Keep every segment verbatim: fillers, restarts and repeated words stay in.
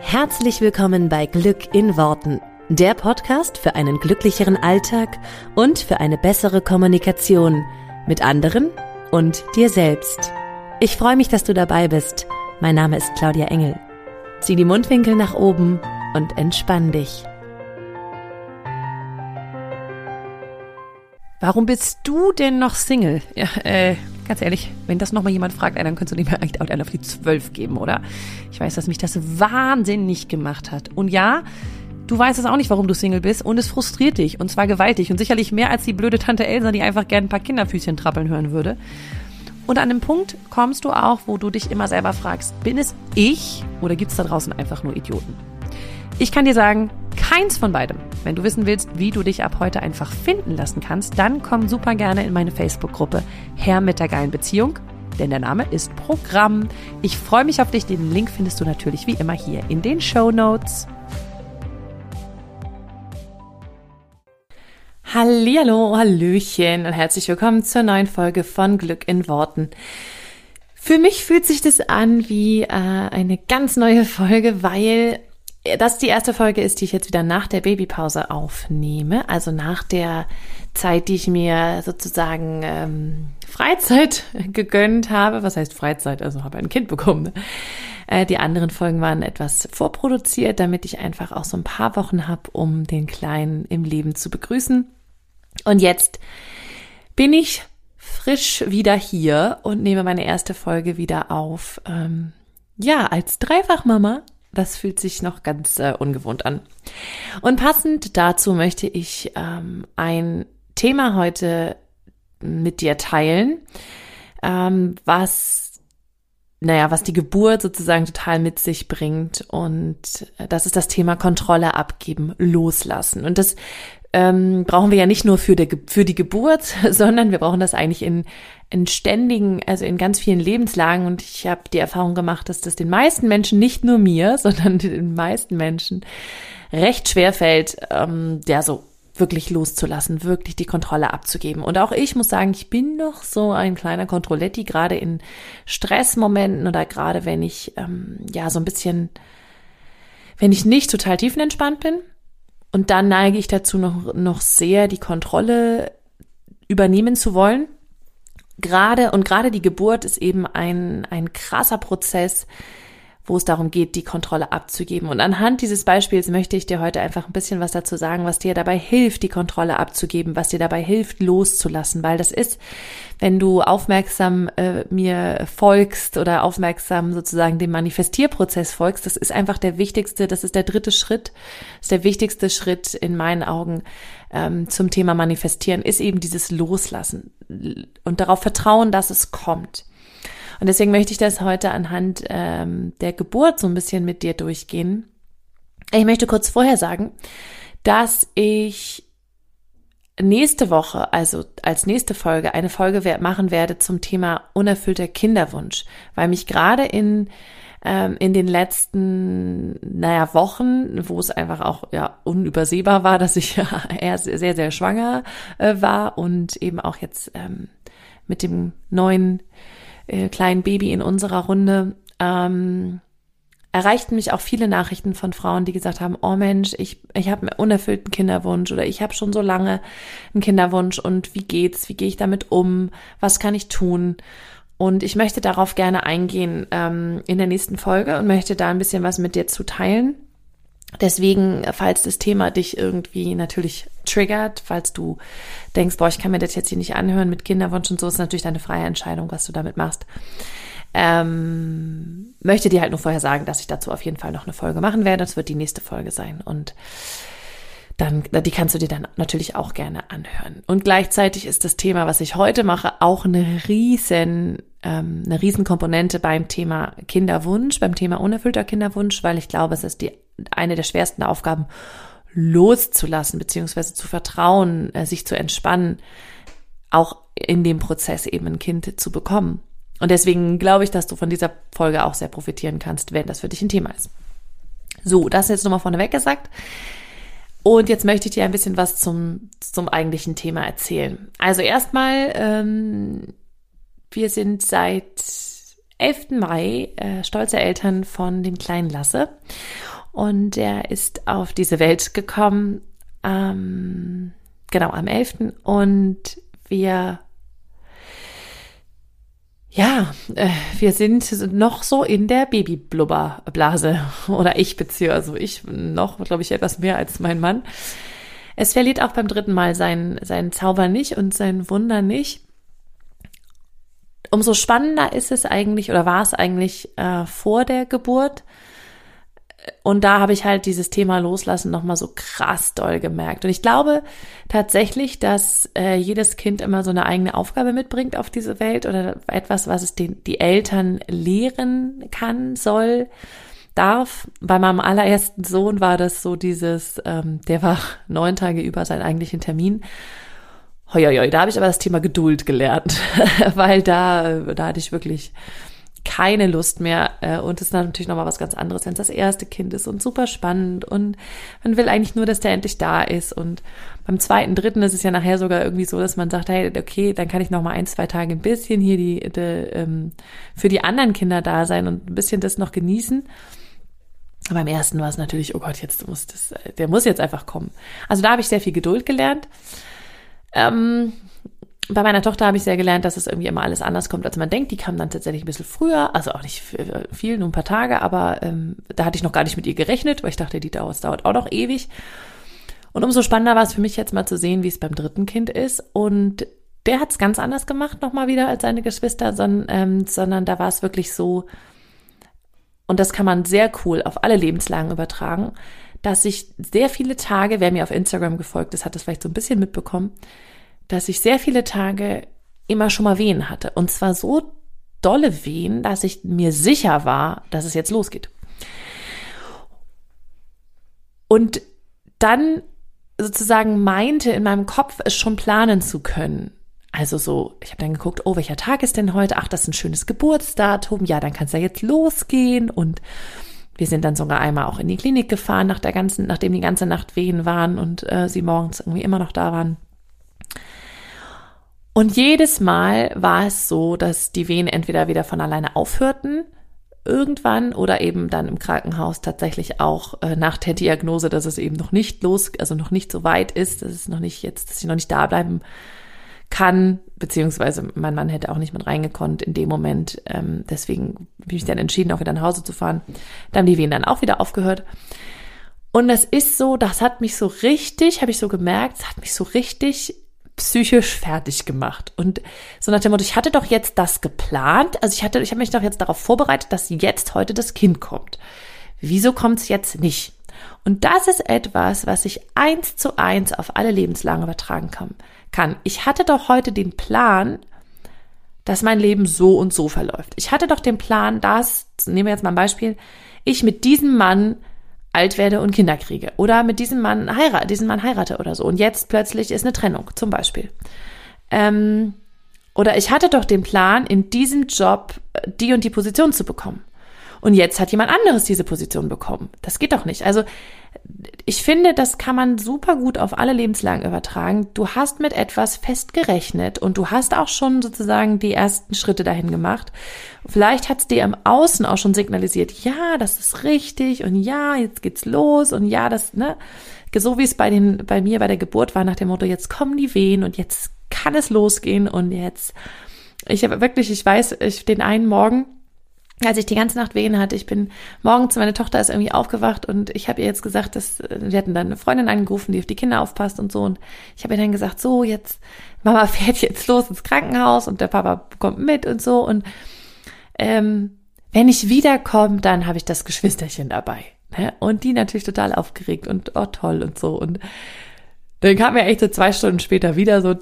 Herzlich willkommen bei Glück in Worten, der Podcast für einen glücklicheren Alltag und für eine bessere Kommunikation mit anderen und dir selbst. Ich freue mich, dass du dabei bist. Mein Name ist Claudia Engel. Zieh die Mundwinkel nach oben und entspann dich. Warum bist du denn noch Single? Ja, äh, ganz ehrlich, wenn das nochmal jemand fragt, ey, dann könntest du nicht mehr eigentlich auch einen auf die zwölf geben, oder? Ich weiß, dass mich das wahnsinnig gemacht hat. Und ja, du weißt es auch nicht, warum du Single bist und es frustriert dich und zwar gewaltig und sicherlich mehr als die blöde Tante Elsa, die einfach gerne ein paar Kinderfüßchen trappeln hören würde. Und an einem Punkt kommst du auch, wo du dich immer selber fragst, bin es ich oder gibt es da draußen einfach nur Idioten? Ich kann dir sagen, keins von beidem. Wenn du wissen willst, wie du dich ab heute einfach finden lassen kannst, dann komm super gerne in meine Facebook-Gruppe Herr mit der geilen Beziehung, denn der Name ist Programm. Ich freue mich auf dich. Den Link findest du natürlich wie immer hier in den Shownotes. Hallihallo, Hallöchen und herzlich willkommen zur neuen Folge von Glück in Worten. Für mich fühlt sich das an wie äh, eine ganz neue Folge, weil das die erste Folge ist, die ich jetzt wieder nach der Babypause aufnehme, also nach der Zeit, die ich mir sozusagen ähm, Freizeit gegönnt habe. Was heißt Freizeit? Also habe ein Kind bekommen. Ne? Äh, die anderen Folgen waren etwas vorproduziert, damit ich einfach auch so ein paar Wochen habe, um den Kleinen im Leben zu begrüßen. Und jetzt bin ich frisch wieder hier und nehme meine erste Folge wieder auf. Ähm, ja, als Dreifachmama. Das fühlt sich noch ganz äh, ungewohnt an. Und passend dazu möchte ich ähm, ein Thema heute mit dir teilen, ähm, was, naja, was die Geburt sozusagen total mit sich bringt. Und das ist das Thema Kontrolle abgeben, loslassen. Und das ähm, brauchen wir ja nicht nur für die, für die Geburt, sondern wir brauchen das eigentlich in in ständigen, also in ganz vielen Lebenslagen, und ich habe die Erfahrung gemacht, dass das den meisten Menschen, nicht nur mir, sondern den meisten Menschen recht schwer fällt, ähm, ja, so wirklich loszulassen, wirklich die Kontrolle abzugeben. Und auch ich muss sagen, ich bin noch so ein kleiner Kontrolletti, gerade in Stressmomenten oder gerade wenn ich, ähm, ja, so ein bisschen, wenn ich nicht total tiefenentspannt bin. Und dann neige ich dazu noch, noch sehr, die Kontrolle übernehmen zu wollen. Gerade und gerade die Geburt ist eben ein ein krasser Prozess, wo es darum geht, die Kontrolle abzugeben. Und anhand dieses Beispiels möchte ich dir heute einfach ein bisschen was dazu sagen, was dir dabei hilft, die Kontrolle abzugeben, was dir dabei hilft, loszulassen. Weil das ist, wenn du aufmerksam äh, mir folgst oder aufmerksam sozusagen dem Manifestierprozess folgst, das ist einfach der wichtigste, das ist der dritte Schritt, das ist der wichtigste Schritt in meinen Augen ähm, zum Thema Manifestieren, ist eben dieses Loslassen und darauf vertrauen, dass es kommt. Und deswegen möchte ich das heute anhand ähm, der Geburt so ein bisschen mit dir durchgehen. Ich möchte kurz vorher sagen, dass ich nächste Woche, also als nächste Folge, eine Folge machen werde zum Thema unerfüllter Kinderwunsch, weil mich gerade in ähm, in den letzten, naja, Wochen, wo es einfach auch ja unübersehbar war, dass ich ja erst sehr, sehr schwanger äh, war und eben auch jetzt ähm, mit dem neuen äh, kleinen Baby in unserer Runde, ähm, erreichten mich auch viele Nachrichten von Frauen, die gesagt haben, oh Mensch, ich ich habe einen unerfüllten Kinderwunsch oder ich habe schon so lange einen Kinderwunsch und wie geht's, wie gehe ich damit um, was kann ich tun? Und ich möchte darauf gerne eingehen ähm, in der nächsten Folge und möchte da ein bisschen was mit dir zu teilen. Deswegen, falls das Thema dich irgendwie natürlich triggert, falls du denkst, boah, ich kann mir das jetzt hier nicht anhören mit Kinderwunsch und so, ist natürlich deine freie Entscheidung, was du damit machst. Ähm, möchte dir halt nur vorher sagen, dass ich dazu auf jeden Fall noch eine Folge machen werde. Das wird die nächste Folge sein und dann, die kannst du dir dann natürlich auch gerne anhören. Und gleichzeitig ist das Thema, was ich heute mache, auch eine riesen, ähm, eine riesen Komponente beim Thema Kinderwunsch, beim Thema unerfüllter Kinderwunsch, weil ich glaube, es ist die eine der schwersten Aufgaben, loszulassen, beziehungsweise zu vertrauen, äh, sich zu entspannen, auch in dem Prozess eben ein Kind zu bekommen. Und deswegen glaube ich, dass du von dieser Folge auch sehr profitieren kannst, wenn das für dich ein Thema ist. So, das jetzt nochmal vorneweg gesagt. Und jetzt möchte ich dir ein bisschen was zum, zum eigentlichen Thema erzählen. Also erstmal, ähm, wir sind seit elften Mai äh, stolze Eltern von dem kleinen Lasse. Und der ist auf diese Welt gekommen, ähm, genau, am elften Und wir, ja, äh, wir sind noch so in der Babyblubberblase. Oder ich beziehe, also ich noch, glaube ich, etwas mehr als mein Mann. Es verliert auch beim dritten Mal seinen, seinen Zauber nicht und sein Wunder nicht. Umso spannender ist es eigentlich, oder war es eigentlich äh, vor der Geburt. Und da habe ich halt dieses Thema Loslassen nochmal so krass doll gemerkt. Und ich glaube tatsächlich, dass äh, jedes Kind immer so eine eigene Aufgabe mitbringt auf diese Welt oder etwas, was es den, die Eltern lehren kann, soll, darf. Bei meinem allerersten Sohn war das so dieses, ähm, der war neun Tage über seinen eigentlichen Termin. Hoi, hoi, hoi, da habe ich aber das Thema Geduld gelernt, weil da, da hatte ich wirklich keine Lust mehr. Und es ist natürlich nochmal was ganz anderes, wenn es das erste Kind ist und super spannend und man will eigentlich nur, dass der endlich da ist. Und beim zweiten, dritten ist es ja nachher sogar irgendwie so, dass man sagt, hey, okay, dann kann ich nochmal ein, zwei Tage ein bisschen hier die, die ähm, für die anderen Kinder da sein und ein bisschen das noch genießen. Aber beim ersten war es natürlich, oh Gott, jetzt muss das, der muss jetzt einfach kommen. Also da habe ich sehr viel Geduld gelernt. Ähm, bei meiner Tochter habe ich sehr gelernt, dass es irgendwie immer alles anders kommt, als man denkt. Die kam dann tatsächlich ein bisschen früher, also auch nicht viel, nur ein paar Tage, aber ähm, da hatte ich noch gar nicht mit ihr gerechnet, weil ich dachte, die dauert, dauert auch noch ewig. Und umso spannender war es für mich jetzt mal zu sehen, wie es beim dritten Kind ist. Und der hat es ganz anders gemacht, nochmal wieder als seine Geschwister, sondern, ähm, sondern da war es wirklich so, und das kann man sehr cool auf alle Lebenslagen übertragen, dass ich sehr viele Tage, wer mir auf Instagram gefolgt ist, hat das vielleicht so ein bisschen mitbekommen, dass ich sehr viele Tage immer schon mal Wehen hatte. Und zwar so dolle Wehen, dass ich mir sicher war, dass es jetzt losgeht. Und dann sozusagen meinte in meinem Kopf, es schon planen zu können. Also so, ich habe dann geguckt, oh, welcher Tag ist denn heute? Ach, das ist ein schönes Geburtsdatum. Ja, dann kann es ja jetzt losgehen. Und wir sind dann sogar einmal auch in die Klinik gefahren, nach der ganzen, nachdem die ganze Nacht Wehen waren und äh, sie morgens irgendwie immer noch da waren. Und jedes Mal war es so, dass die Wehen entweder wieder von alleine aufhörten, irgendwann, oder eben dann im Krankenhaus tatsächlich auch äh, nach der Diagnose, dass es eben noch nicht los, also noch nicht so weit ist, dass es noch nicht jetzt, dass ich noch nicht da bleiben kann, beziehungsweise mein Mann hätte auch nicht mit reingekonnt in dem Moment. Ähm, deswegen bin ich dann entschieden, auch wieder nach Hause zu fahren. Da haben die Wehen dann auch wieder aufgehört. Und das ist so, das hat mich so richtig, habe ich so gemerkt, es hat mich so richtig psychisch fertig gemacht. Und so nach dem Motto, ich hatte doch jetzt das geplant, also ich hatte, ich habe mich doch jetzt darauf vorbereitet, dass jetzt heute das Kind kommt. Wieso kommt es jetzt nicht? Und das ist etwas, was ich eins zu eins auf alle Lebenslagen übertragen kann. kann. Ich hatte doch heute den Plan, dass mein Leben so und so verläuft. Ich hatte doch den Plan, dass, nehmen wir jetzt mal ein Beispiel, ich mit diesem Mann alt werde und Kinder kriege oder mit diesem Mann heirate, diesen Mann heirate oder so. Und jetzt plötzlich ist eine Trennung, zum Beispiel. Ähm, oder ich hatte doch den Plan, in diesem Job die und die Position zu bekommen. Und jetzt hat jemand anderes diese Position bekommen. Das geht doch nicht. Also ich finde, das kann man super gut auf alle Lebenslagen übertragen. Du hast mit etwas fest gerechnet und du hast auch schon sozusagen die ersten Schritte dahin gemacht. Vielleicht hat es dir im Außen auch schon signalisiert, ja, das ist richtig und ja, jetzt geht's los und ja, das, ne, so wie es bei den, bei mir bei der Geburt war, nach dem Motto, jetzt kommen die Wehen und jetzt kann es losgehen und jetzt, ich habe wirklich, ich weiß, ich den einen Morgen, als ich die ganze Nacht Wehen hatte, ich bin morgens, meine Tochter ist irgendwie aufgewacht und ich habe ihr jetzt gesagt, dass wir hatten dann eine Freundin angerufen, die auf die Kinder aufpasst und so, und ich habe ihr dann gesagt, so jetzt, Mama fährt jetzt los ins Krankenhaus und der Papa kommt mit und so, und ähm, wenn ich wiederkomme, dann habe ich das Geschwisterchen dabei, ne? Und die natürlich total aufgeregt und oh toll und so, und dann kam er echt so zwei Stunden später wieder so,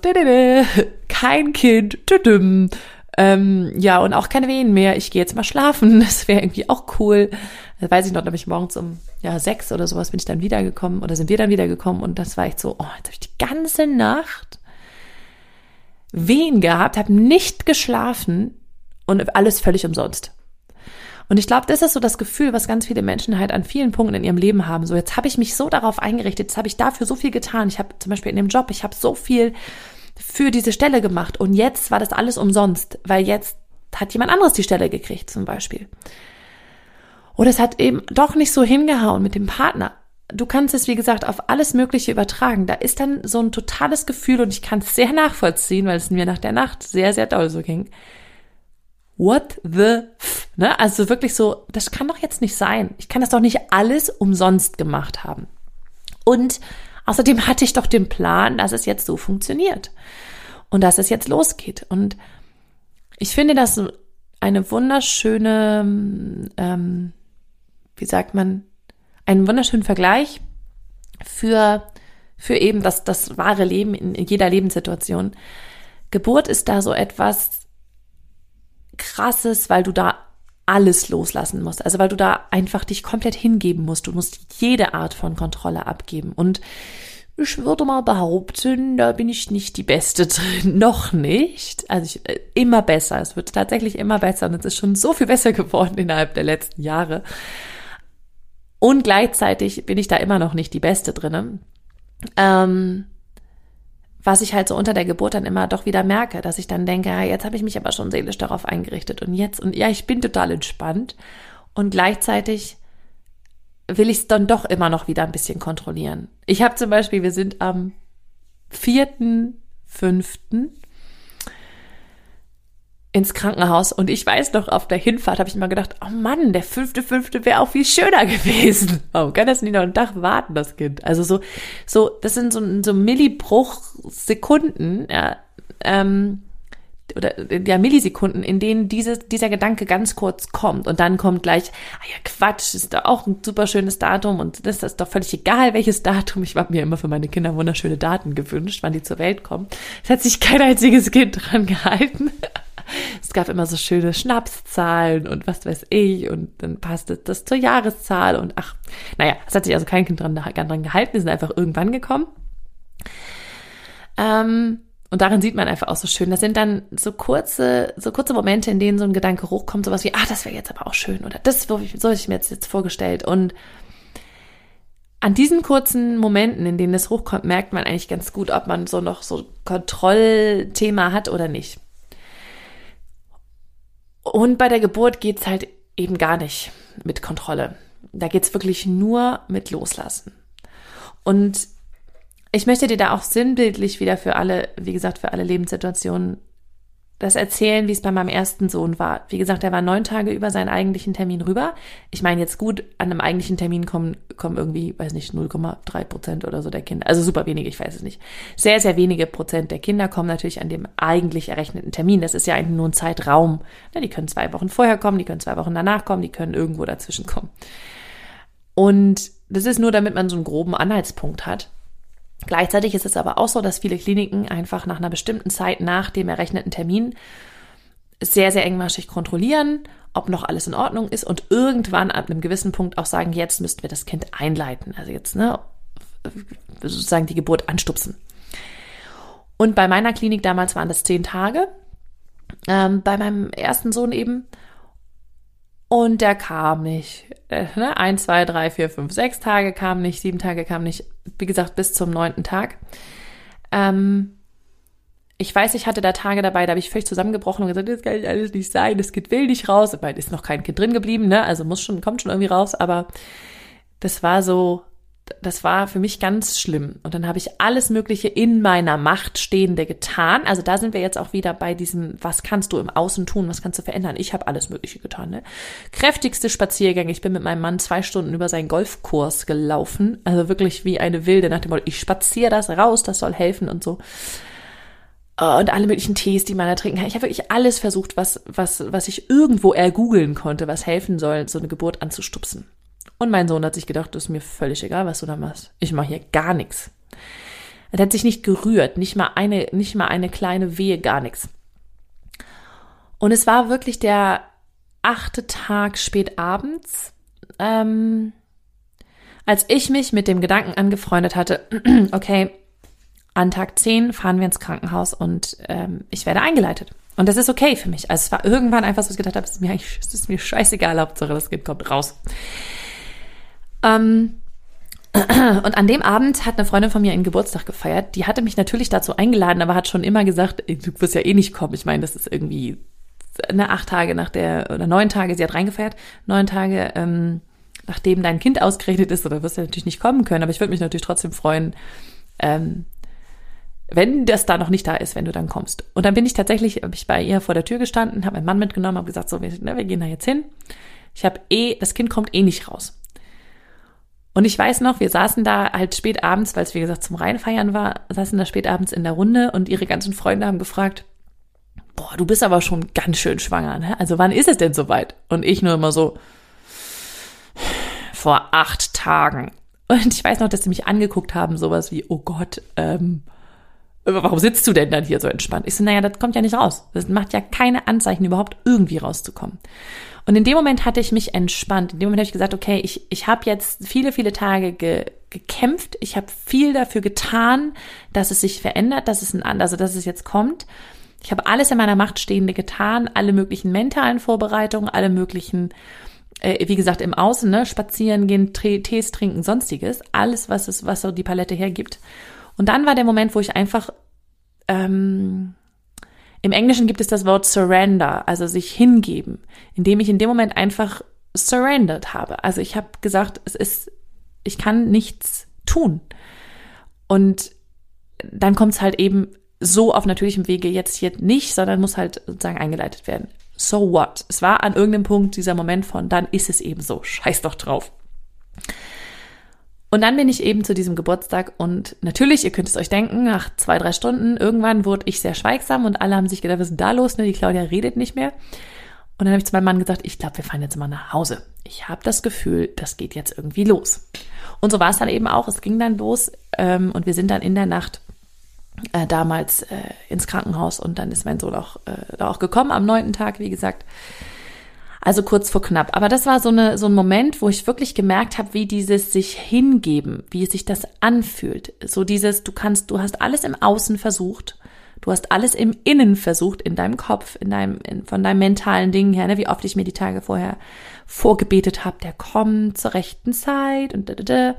kein Kind, tüdüm. Ähm, ja, und auch keine Wehen mehr. Ich gehe jetzt mal schlafen. Das wäre irgendwie auch cool. Das weiß ich noch, da bin ich morgens um ja sechs oder sowas bin ich dann wiedergekommen oder sind wir dann wiedergekommen, und das war echt so, oh, jetzt habe ich die ganze Nacht Wehen gehabt, habe nicht geschlafen und alles völlig umsonst. Und ich glaube, das ist so das Gefühl, was ganz viele Menschen halt an vielen Punkten in ihrem Leben haben. So, jetzt habe ich mich so darauf eingerichtet, jetzt habe ich dafür so viel getan. Ich habe zum Beispiel in dem Job, ich habe so viel für diese Stelle gemacht und jetzt war das alles umsonst, weil jetzt hat jemand anderes die Stelle gekriegt zum Beispiel. Oder es hat eben doch nicht so hingehauen mit dem Partner. Du kannst es, wie gesagt, auf alles Mögliche übertragen. Da ist dann so ein totales Gefühl und ich kann es sehr nachvollziehen, weil es mir nach der Nacht sehr, sehr doll so ging. What the f? Ne? Also wirklich so, das kann doch jetzt nicht sein. Ich kann das doch nicht alles umsonst gemacht haben. Und außerdem hatte ich doch den Plan, dass es jetzt so funktioniert und dass es jetzt losgeht. Und ich finde das eine wunderschöne, ähm, wie sagt man, einen wunderschönen Vergleich für, für eben das, das wahre Leben in jeder Lebenssituation. Geburt ist da so etwas Krasses, weil du da alles loslassen musst. Also weil du da einfach dich komplett hingeben musst. Du musst jede Art von Kontrolle abgeben. Und ich würde mal behaupten, da bin ich nicht die Beste drin. Noch nicht. Also ich, äh, immer besser. Es wird tatsächlich immer besser. Und es ist schon so viel besser geworden innerhalb der letzten Jahre. Und gleichzeitig bin ich da immer noch nicht die Beste drin. Ähm, was ich halt so unter der Geburt dann immer doch wieder merke, dass ich dann denke, ja, jetzt habe ich mich aber schon seelisch darauf eingerichtet und jetzt, und ja, ich bin total entspannt und gleichzeitig will ich es dann doch immer noch wieder ein bisschen kontrollieren. Ich habe zum Beispiel, wir sind am vierten fünften ins Krankenhaus und ich weiß noch, auf der Hinfahrt habe ich immer gedacht, oh Mann, der fünfte fünfte wäre auch viel schöner gewesen. Warum kann das nicht noch einen Tag warten, das Kind? Also so, so, das sind so, so Millibruch-Sekunden, ja, ähm, oder ja, Millisekunden, in denen diese, dieser Gedanke ganz kurz kommt und dann kommt gleich, ah ja, Quatsch, ist doch auch ein super schönes Datum und das ist doch völlig egal, welches Datum. Ich habe mir immer für meine Kinder wunderschöne Daten gewünscht, wann die zur Welt kommen. Es hat sich kein einziges Kind dran gehalten. Es gab immer so schöne Schnapszahlen und was weiß ich und dann passte das zur Jahreszahl und ach, naja, es hat sich also kein Kind dran, dran gehalten, wir sind einfach irgendwann gekommen. Ähm, und darin sieht man einfach auch so schön, das sind dann so kurze, so kurze Momente, in denen so ein Gedanke hochkommt, sowas wie, ah, das wäre jetzt aber auch schön oder das so habe ich mir jetzt, jetzt vorgestellt. Und an diesen kurzen Momenten, in denen es hochkommt, merkt man eigentlich ganz gut, ob man so noch so Kontrollthema hat oder nicht. Und bei der Geburt geht's halt eben gar nicht mit Kontrolle. Da geht's wirklich nur mit Loslassen. Und ich möchte dir da auch sinnbildlich wieder für alle, wie gesagt, für alle Lebenssituationen das erzählen, wie es bei meinem ersten Sohn war. Wie gesagt, er war neun Tage über seinen eigentlichen Termin rüber. Ich meine jetzt gut, an einem eigentlichen Termin kommen, kommen irgendwie, weiß nicht, null Komma drei Prozent oder so der Kinder. Also super wenige, ich weiß es nicht. Sehr, sehr wenige Prozent der Kinder kommen natürlich an dem eigentlich errechneten Termin. Das ist ja eigentlich nur ein Zeitraum. Ja, die können zwei Wochen vorher kommen, die können zwei Wochen danach kommen, die können irgendwo dazwischen kommen. Und das ist nur, damit man so einen groben Anhaltspunkt hat. Gleichzeitig ist es aber auch so, dass viele Kliniken einfach nach einer bestimmten Zeit nach dem errechneten Termin sehr, sehr engmaschig kontrollieren, ob noch alles in Ordnung ist und irgendwann ab einem gewissen Punkt auch sagen, jetzt müssten wir das Kind einleiten, also jetzt ne, sozusagen die Geburt anstupsen. Und bei meiner Klinik damals waren das zehn Tage, ähm, bei meinem ersten Sohn eben. Und der kam nicht. Äh, ne? Ein, zwei, drei, vier, fünf, sechs Tage kam nicht, sieben Tage kam nicht. Wie gesagt, bis zum neunten Tag. Ähm, ich weiß, ich hatte da Tage dabei, da habe ich völlig zusammengebrochen und gesagt, das kann ich alles nicht sein, das Kind will nicht raus. Weil ist noch kein Kind drin geblieben, ne? Also muss schon, kommt schon irgendwie raus. Aber das war so, das war für mich ganz schlimm. Und dann habe ich alles Mögliche in meiner Macht Stehende getan. Also da sind wir jetzt auch wieder bei diesem, was kannst du im Außen tun, was kannst du verändern? Ich habe alles Mögliche getan. Ne? Kräftigste Spaziergänge. Ich bin mit meinem Mann zwei Stunden über seinen Golfkurs gelaufen. Also wirklich wie eine Wilde nach dem Motto, ich spaziere das raus, das soll helfen und so. Und alle möglichen Tees, die man da trinken kann. Ich habe wirklich alles versucht, was, was, was ich irgendwo ergoogeln konnte, was helfen soll, so eine Geburt anzustupsen. Und mein Sohn hat sich gedacht, das ist mir völlig egal, was du da machst. Ich mache hier gar nichts. Er hat sich nicht gerührt, nicht mal eine, nicht mal eine kleine Wehe, gar nichts. Und es war wirklich der achte Tag spät abends, ähm, als ich mich mit dem Gedanken angefreundet hatte, okay, an Tag zehn fahren wir ins Krankenhaus und ähm, ich werde eingeleitet. Und das ist okay für mich. Also es war irgendwann einfach so, dass ich gedacht habe, es ist mir, es ist mir scheißegal, Hauptsache das Kind kommt raus. Und an dem Abend hat eine Freundin von mir einen Geburtstag gefeiert. Die hatte mich natürlich dazu eingeladen, aber hat schon immer gesagt, du wirst ja eh nicht kommen. Ich meine, das ist irgendwie eine acht Tage nach der, oder neun Tage, sie hat reingefeiert, neun Tage, ähm, nachdem dein Kind ausgerechnet ist, oder wirst du natürlich nicht kommen können, aber ich würde mich natürlich trotzdem freuen, ähm, wenn das da noch nicht da ist, wenn du dann kommst. Und dann bin ich tatsächlich, habe ich bei ihr vor der Tür gestanden, habe meinen Mann mitgenommen, habe gesagt, so, wir, ne, wir gehen da jetzt hin. Ich habe eh, das Kind kommt eh nicht raus. Und ich weiß noch, wir saßen da halt spät abends, weil es wie gesagt zum Reinfeiern war, saßen da spät abends in der Runde und ihre ganzen Freunde haben gefragt, boah, du bist aber schon ganz schön schwanger, ne? Also wann ist es denn soweit? Und ich nur immer so, vor acht Tagen. Und ich weiß noch, dass sie mich angeguckt haben, sowas wie, oh Gott, ähm, warum sitzt du denn dann hier so entspannt? Ich so, naja, das kommt ja nicht raus. Das macht ja keine Anzeichen, überhaupt irgendwie rauszukommen. Und in dem Moment hatte ich mich entspannt. In dem Moment habe ich gesagt, okay, ich ich habe jetzt viele, viele Tage ge, gekämpft. Ich habe viel dafür getan, dass es sich verändert, dass es ein also dass es jetzt kommt. Ich habe alles in meiner Macht Stehende getan, alle möglichen mentalen Vorbereitungen, alle möglichen, äh, wie gesagt, im Außen, ne, spazieren gehen, Tees trinken, sonstiges, alles, was es, was so die Palette hergibt. Und dann war der Moment, wo ich einfach, ähm, im Englischen gibt es das Wort surrender, also sich hingeben, indem ich in dem Moment einfach surrendered habe. Also ich habe gesagt, es ist, ich kann nichts tun. Und dann kommt es halt eben so auf natürlichem Wege jetzt hier nicht, sondern muss halt sozusagen eingeleitet werden. So what? Es war an irgendeinem Punkt dieser Moment von, dann ist es eben so, scheiß doch drauf. Und dann bin ich eben zu diesem Geburtstag und natürlich, ihr könnt es euch denken, nach zwei, drei Stunden, irgendwann wurde ich sehr schweigsam und alle haben sich gedacht, was ist denn da los? Ne? Die Claudia redet nicht mehr. Und dann habe ich zu meinem Mann gesagt, ich glaube, wir fahren jetzt mal nach Hause. Ich habe das Gefühl, das geht jetzt irgendwie los. Und so war es dann eben auch. Es ging dann los ähm, und wir sind dann in der Nacht äh, damals äh, ins Krankenhaus und dann ist mein Sohn auch, äh, auch gekommen am neunten Tag, wie gesagt. Also kurz vor knapp. Aber das war so eine so ein Moment, wo ich wirklich gemerkt habe, wie dieses sich hingeben, wie sich das anfühlt. So dieses, du kannst, du hast alles im Außen versucht, du hast alles im Innen versucht, in deinem Kopf, in deinem, in, von deinem mentalen Ding her, ne, wie oft ich mir die Tage vorher vorgebetet habe, der kommt zur rechten Zeit und da, da, da.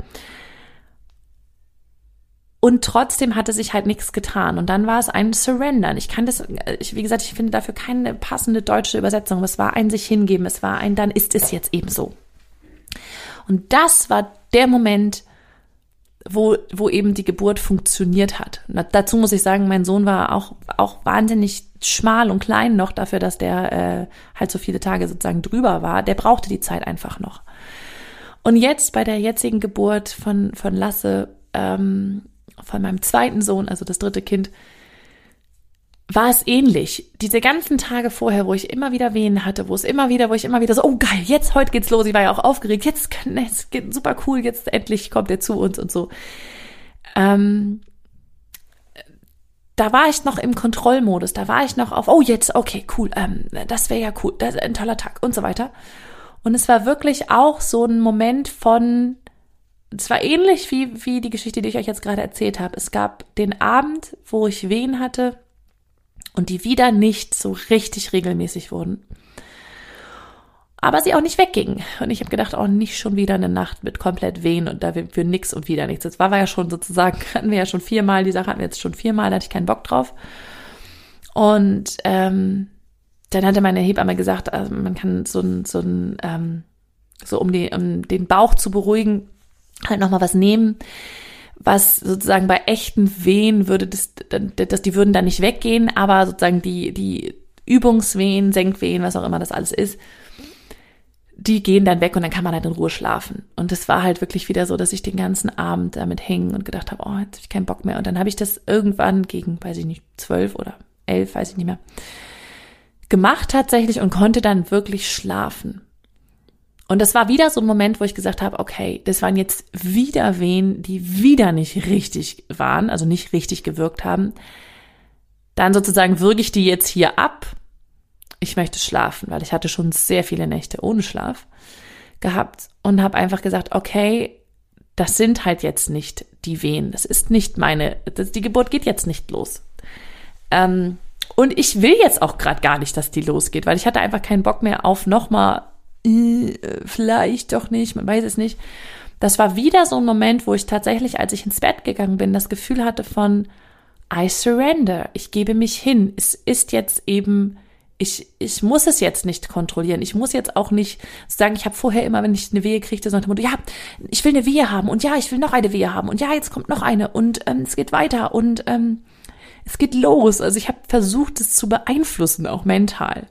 Und trotzdem hatte sich halt nichts getan. Und dann war es ein Surrendern. Ich kann das, ich, wie gesagt, ich finde dafür keine passende deutsche Übersetzung. Es war ein sich hingeben. Es war ein, dann ist es jetzt eben so. Und das war der Moment, wo, wo eben die Geburt funktioniert hat. Und dazu muss ich sagen, mein Sohn war auch, auch wahnsinnig schmal und klein noch dafür, dass der äh, halt so viele Tage sozusagen drüber war. Der brauchte die Zeit einfach noch. Und jetzt bei der jetzigen Geburt von, von Lasse, ähm, von meinem zweiten Sohn, also das dritte Kind, war es ähnlich. Diese ganzen Tage vorher, wo ich immer wieder Wehen hatte, wo es immer wieder, wo ich immer wieder so, oh geil, jetzt, heute geht's los. Ich war ja auch aufgeregt. Jetzt, jetzt geht super cool, jetzt endlich kommt er zu uns und so. Ähm, da war ich noch im Kontrollmodus. Da war ich noch auf, oh jetzt, okay, cool, ähm, das wäre ja cool, das ist ein toller Tag und so weiter. Und es war wirklich auch so ein Moment von, es war ähnlich wie, wie die Geschichte, die ich euch jetzt gerade erzählt habe. Es gab den Abend, wo ich Wehen hatte und die wieder nicht so richtig regelmäßig wurden. Aber sie auch nicht weggingen. Und ich habe gedacht, oh, nicht schon wieder eine Nacht mit komplett Wehen und da für nix und wieder nichts. Das war wir ja schon sozusagen, hatten wir ja schon viermal, die Sache hatten wir jetzt schon viermal, da hatte ich keinen Bock drauf. Und ähm, dann hatte meine Hebamme gesagt, also man kann so ein, so ein, ähm, so um, die, um den Bauch zu beruhigen, halt nochmal was nehmen, was sozusagen bei echten Wehen würde das, das, die würden dann nicht weggehen, aber sozusagen die, die Übungswehen, Senkwehen, was auch immer das alles ist, die gehen dann weg und dann kann man halt in Ruhe schlafen. Und es war halt wirklich wieder so, dass ich den ganzen Abend damit hing und gedacht habe, oh, jetzt habe ich keinen Bock mehr. Und dann habe ich das irgendwann gegen, weiß ich nicht, zwölf oder elf, weiß ich nicht mehr, gemacht tatsächlich und konnte dann wirklich schlafen. Und das war wieder so ein Moment, wo ich gesagt habe, okay, das waren jetzt wieder Wehen, die wieder nicht richtig waren, also nicht richtig gewirkt haben. Dann sozusagen würge ich die jetzt hier ab. Ich möchte schlafen, weil ich hatte schon sehr viele Nächte ohne Schlaf gehabt und habe einfach gesagt, okay, das sind halt jetzt nicht die Wehen. Das ist nicht meine, das, die Geburt geht jetzt nicht los. Ähm, und ich will jetzt auch gerade gar nicht, dass die losgeht, weil ich hatte einfach keinen Bock mehr auf nochmal vielleicht doch nicht, man weiß es nicht. Das war wieder so ein Moment, wo ich tatsächlich, als ich ins Bett gegangen bin, das Gefühl hatte von I surrender, ich gebe mich hin. Es ist jetzt eben Ich, ich muss es jetzt nicht kontrollieren. Ich muss jetzt auch nicht sagen, ich habe vorher immer, wenn ich eine Wehe kriegte, so nach dem Motto, ja, ich will eine Wehe haben und ja, ich will noch eine Wehe haben und ja, jetzt kommt noch eine und ähm, es geht weiter und ähm, es geht los. Also ich habe versucht, es zu beeinflussen, auch mental.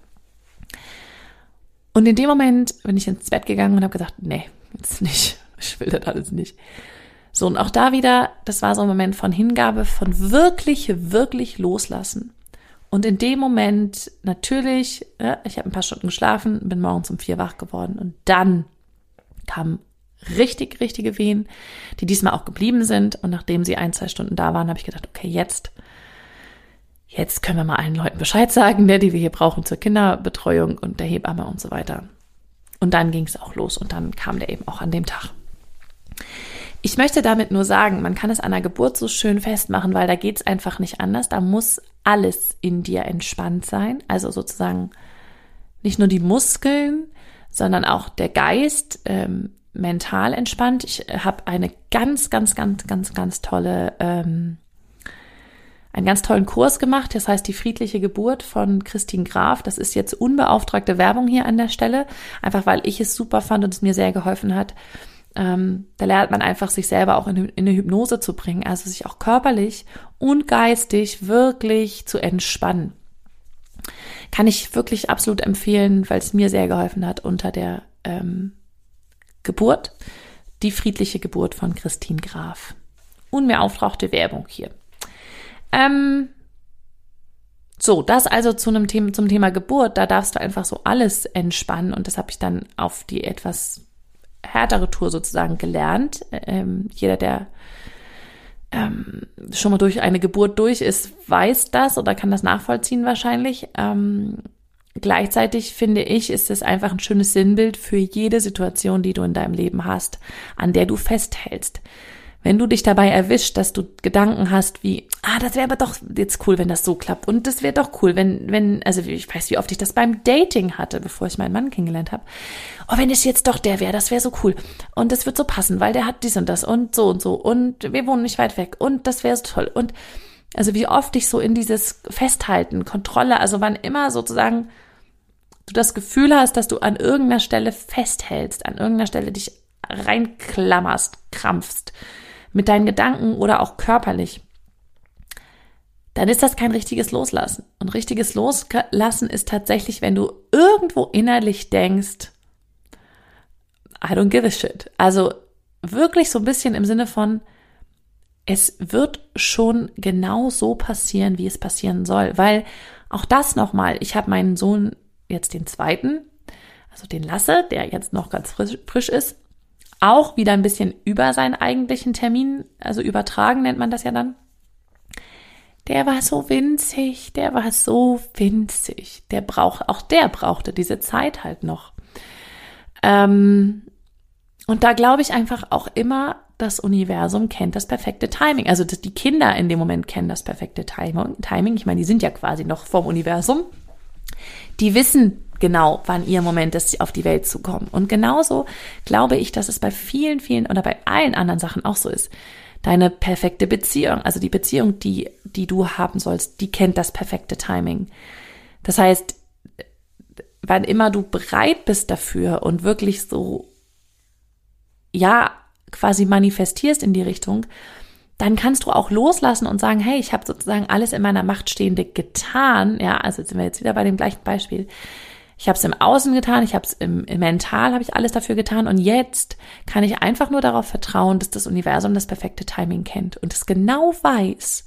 Und in dem Moment bin ich ins Bett gegangen und habe gesagt, nee, jetzt nicht. Ich will das alles nicht. So, und auch da wieder, das war so ein Moment von Hingabe, von wirklich, wirklich loslassen. Und in dem Moment natürlich, ja, ich habe ein paar Stunden geschlafen, bin morgens um vier wach geworden und dann kamen richtig, richtige Wehen, die diesmal auch geblieben sind. Und nachdem sie ein, zwei Stunden da waren, habe ich gedacht, okay, jetzt, jetzt können wir mal allen Leuten Bescheid sagen, ne, die wir hier brauchen zur Kinderbetreuung und der Hebamme und so weiter. Und dann ging es auch los und dann kam der eben auch an dem Tag. Ich möchte damit nur sagen, man kann es an der Geburt so schön festmachen, weil da geht es einfach nicht anders. Da muss alles in dir entspannt sein. Also sozusagen nicht nur die Muskeln, sondern auch der Geist ähm, mental entspannt. Ich habe eine ganz, ganz, ganz, ganz, ganz tolle, ähm, einen ganz tollen Kurs gemacht. Das heißt die friedliche Geburt von Christine Graf. Das ist jetzt unbeauftragte Werbung hier an der Stelle, einfach weil ich es super fand und es mir sehr geholfen hat. Ähm, da lernt man einfach, sich selber auch in, in eine Hypnose zu bringen, also sich auch körperlich und geistig wirklich zu entspannen. Kann ich wirklich absolut empfehlen, weil es mir sehr geholfen hat unter der ähm, Geburt. Die friedliche Geburt von Christine Graf. Unbeauftragte Werbung hier. Ähm, so, das also zu einem Thema, zum Thema Geburt, da darfst du einfach so alles entspannen und das habe ich dann auf die etwas härtere Tour sozusagen gelernt. Ähm, jeder, der ähm, schon mal durch eine Geburt durch ist, weiß das oder kann das nachvollziehen wahrscheinlich. Ähm, gleichzeitig finde ich, ist es einfach ein schönes Sinnbild für jede Situation, die du in deinem Leben hast, an der du festhältst. Wenn du dich dabei erwischt, dass du Gedanken hast wie, ah, das wäre aber doch jetzt cool, wenn das so klappt. Und das wäre doch cool, wenn, wenn, also ich weiß, wie oft ich das beim Dating hatte, bevor ich meinen Mann kennengelernt habe. Oh, wenn es jetzt doch der wäre, das wäre so cool. Und das wird so passen, weil der hat dies und das und so und so. Und wir wohnen nicht weit weg. Und das wäre so toll. Und also wie oft ich so in dieses Festhalten, Kontrolle, also wann immer sozusagen du das Gefühl hast, dass du an irgendeiner Stelle festhältst, an irgendeiner Stelle dich reinklammerst, krampfst, mit deinen Gedanken oder auch körperlich, dann ist das kein richtiges Loslassen. Und richtiges Loslassen ist tatsächlich, wenn du irgendwo innerlich denkst, I don't give a shit. Also wirklich so ein bisschen im Sinne von, es wird schon genau so passieren, wie es passieren soll. Weil auch das nochmal, ich habe meinen Sohn jetzt den zweiten, also den Lasse, der jetzt noch ganz frisch, frisch ist, auch wieder ein bisschen über seinen eigentlichen Termin, also übertragen nennt man das ja dann. Der war so winzig, der war so winzig. Der braucht, auch der brauchte diese Zeit halt noch. Ähm, und da glaube ich einfach auch immer, das Universum kennt das perfekte Timing. Also die Kinder in dem Moment kennen das perfekte Timing. Ich meine, die sind ja quasi noch vom Universum. Die wissen genau, wann ihr Moment ist, auf die Welt zu kommen. Und genauso glaube ich, dass es bei vielen, vielen oder bei allen anderen Sachen auch so ist. Deine perfekte Beziehung, also die Beziehung, die, die du haben sollst, die kennt das perfekte Timing. Das heißt, wann immer du bereit bist dafür und wirklich so, ja, quasi manifestierst in die Richtung, dann kannst du auch loslassen und sagen, hey, ich habe sozusagen alles in meiner Macht Stehende getan. Ja, also jetzt sind wir jetzt wieder bei dem gleichen Beispiel. Ich habe es im Außen getan, ich habe es im, im Mental, habe ich alles dafür getan und jetzt kann ich einfach nur darauf vertrauen, dass das Universum das perfekte Timing kennt und es genau weiß,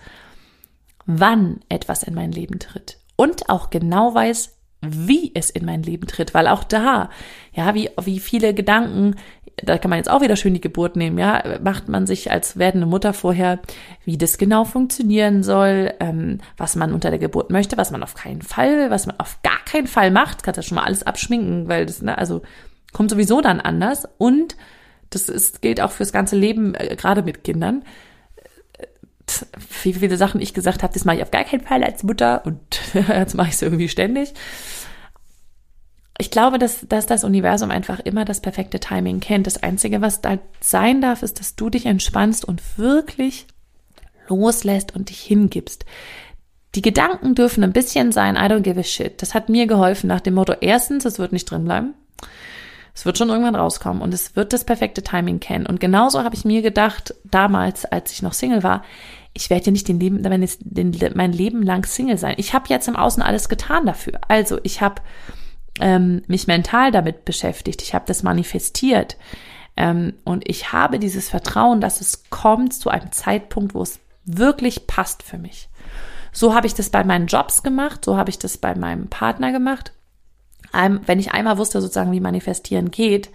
wann etwas in mein Leben tritt und auch genau weiß, wie es in mein Leben tritt, weil auch da, ja, wie, wie viele Gedanken, da kann man jetzt auch wieder schön die Geburt nehmen, ja, macht man sich als werdende Mutter vorher, wie das genau funktionieren soll, ähm, was man unter der Geburt möchte, was man auf keinen Fall, was man auf gar keinen Fall macht, kannst ja schon mal alles abschminken, weil das, ne, also kommt sowieso dann anders und das ist, gilt auch fürs ganze Leben, äh, gerade mit Kindern. Wie viele Sachen ich gesagt habe, das mache ich auf gar keinen Fall als Mutter und jetzt mache ich es irgendwie ständig. Ich glaube, dass, dass das Universum einfach immer das perfekte Timing kennt. Das Einzige, was da sein darf, ist, dass du dich entspannst und wirklich loslässt und dich hingibst. Die Gedanken dürfen ein bisschen sein, I don't give a shit. Das hat mir geholfen nach dem Motto, erstens, es wird nicht drin bleiben. Es wird schon irgendwann rauskommen und es wird das perfekte Timing kennen. Und genauso habe ich mir gedacht, damals, als ich noch Single war, ich werde ja nicht den Leben, den, mein Leben lang Single sein. Ich habe jetzt im Außen alles getan dafür. Also ich habe ähm, mich mental damit beschäftigt. Ich habe das manifestiert. Ähm, und ich habe dieses Vertrauen, dass es kommt zu einem Zeitpunkt, wo es wirklich passt für mich. So habe ich das bei meinen Jobs gemacht. So habe ich das bei meinem Partner gemacht. Wenn ich einmal wusste, sozusagen, wie manifestieren geht.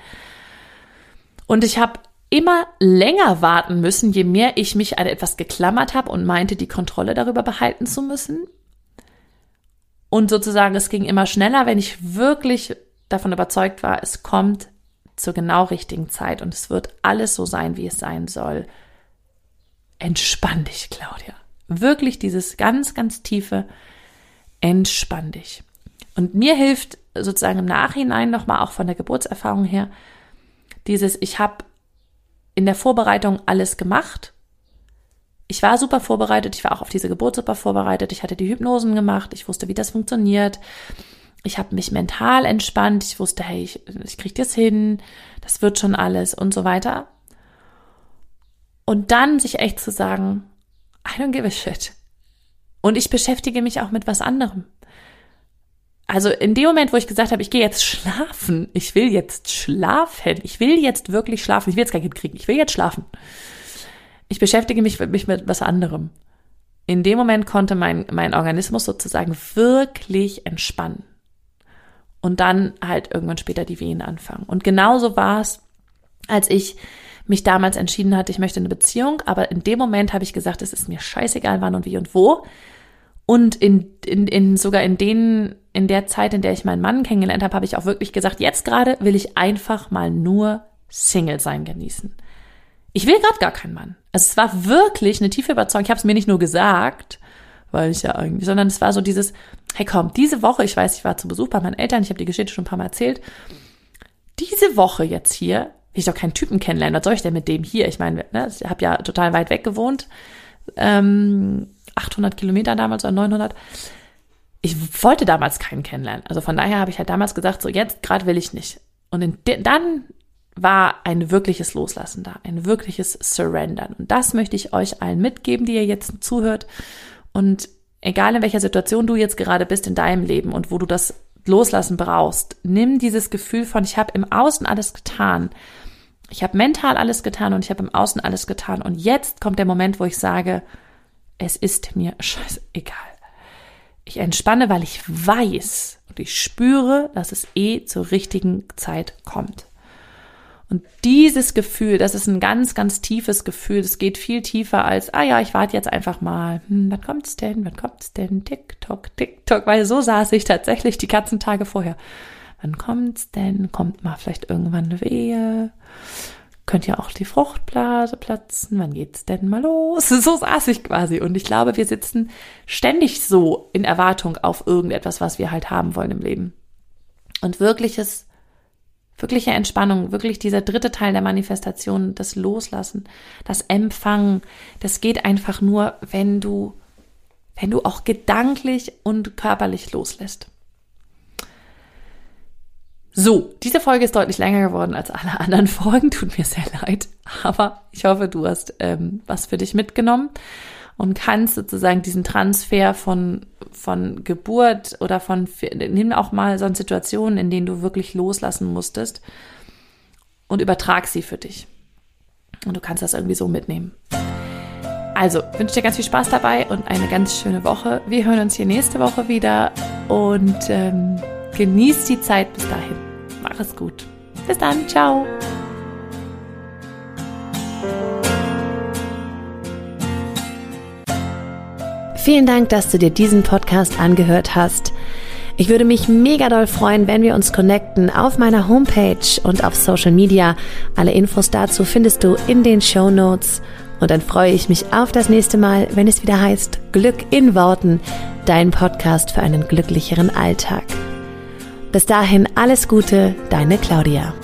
Und ich habe immer länger warten müssen, je mehr ich mich an etwas geklammert habe und meinte, die Kontrolle darüber behalten zu müssen. Und sozusagen, es ging immer schneller, wenn ich wirklich davon überzeugt war, es kommt zur genau richtigen Zeit und es wird alles so sein, wie es sein soll. Entspann dich, Claudia. Wirklich dieses ganz, ganz tiefe Entspann dich. Und mir hilft sozusagen im Nachhinein nochmal auch von der Geburtserfahrung her dieses, ich habe in der Vorbereitung alles gemacht. Ich war super vorbereitet, ich war auch auf diese Geburt super vorbereitet, ich hatte die Hypnosen gemacht, ich wusste, wie das funktioniert. Ich habe mich mental entspannt, ich wusste, hey, ich, ich kriege das hin, das wird schon alles und so weiter. Und dann sich echt zu sagen, I don't give a shit. Und ich beschäftige mich auch mit was anderem. Also in dem Moment, wo ich gesagt habe, ich gehe jetzt schlafen, ich will jetzt schlafen, ich will jetzt wirklich schlafen, ich will jetzt kein Kind kriegen, ich will jetzt schlafen. Ich beschäftige mich, mich mit was anderem. In dem Moment konnte mein, mein Organismus sozusagen wirklich entspannen. Und dann halt irgendwann später die Wehen anfangen. Und genauso war es, als ich mich damals entschieden hatte, ich möchte eine Beziehung, aber in dem Moment habe ich gesagt, es ist mir scheißegal, wann und wie und wo. Und in, in, in sogar in den, in der Zeit, in der ich meinen Mann kennengelernt habe, habe ich auch wirklich gesagt, jetzt gerade will ich einfach mal nur Single sein genießen. Ich will gerade gar keinen Mann. Also es war wirklich eine tiefe Überzeugung. Ich habe es mir nicht nur gesagt, weil ich ja irgendwie, sondern es war so dieses, hey komm, diese Woche, ich weiß, ich war zu Besuch bei meinen Eltern, ich habe die Geschichte schon ein paar Mal erzählt, diese Woche jetzt hier, will ich doch keinen Typen kennenlernen, was soll ich denn mit dem hier? Ich meine, ne, ich habe ja total weit weg gewohnt, ähm, achthundert Kilometer damals oder neunhundert. Ich wollte damals keinen kennenlernen. Also von daher habe ich halt damals gesagt, so jetzt gerade will ich nicht. Und in de- dann war ein wirkliches Loslassen da, ein wirkliches Surrendern. Und das möchte ich euch allen mitgeben, die ihr jetzt zuhört. Und egal in welcher Situation du jetzt gerade bist in deinem Leben und wo du das Loslassen brauchst, nimm dieses Gefühl von, ich habe im Außen alles getan. Ich habe mental alles getan und ich habe im Außen alles getan. Und jetzt kommt der Moment, wo ich sage, es ist mir scheißegal. Ich entspanne, weil ich weiß und ich spüre, dass es eh zur richtigen Zeit kommt. Und dieses Gefühl, das ist ein ganz, ganz tiefes Gefühl. Das geht viel tiefer als, ah ja, ich warte jetzt einfach mal. Hm, wann kommt's denn? Wann kommt's denn? TikTok, TikTok. Weil so saß ich tatsächlich die ganzen Tage vorher. Wann kommt's denn? Kommt mal vielleicht irgendwann eine Wehe? Könnte ja auch die Fruchtblase platzen. Wann geht's denn mal los? So saß ich quasi. Und ich glaube, wir sitzen ständig so in Erwartung auf irgendetwas, was wir halt haben wollen im Leben. Und wirkliches Wirkliche Entspannung, wirklich dieser dritte Teil der Manifestation, das Loslassen, das Empfangen, das geht einfach nur, wenn du, wenn du auch gedanklich und körperlich loslässt. So, diese Folge ist deutlich länger geworden als alle anderen Folgen, tut mir sehr leid, aber ich hoffe, du hast ähm, was für dich mitgenommen und kannst sozusagen diesen Transfer von von Geburt oder von, nimm auch mal so eine Situation, in denen du wirklich loslassen musstest und übertrag sie für dich. Und du kannst das irgendwie so mitnehmen. Also, wünsche dir ganz viel Spaß dabei und eine ganz schöne Woche. Wir hören uns hier nächste Woche wieder und ähm, genieß die Zeit bis dahin. Mach es gut. Bis dann. Ciao. Vielen Dank, dass du dir diesen Podcast angehört hast. Ich würde mich mega doll freuen, wenn wir uns connecten auf meiner Homepage und auf Social Media. Alle Infos dazu findest du in den Shownotes. Und dann freue ich mich auf das nächste Mal, wenn es wieder heißt Glück in Worten, dein Podcast für einen glücklicheren Alltag. Bis dahin alles Gute, deine Claudia.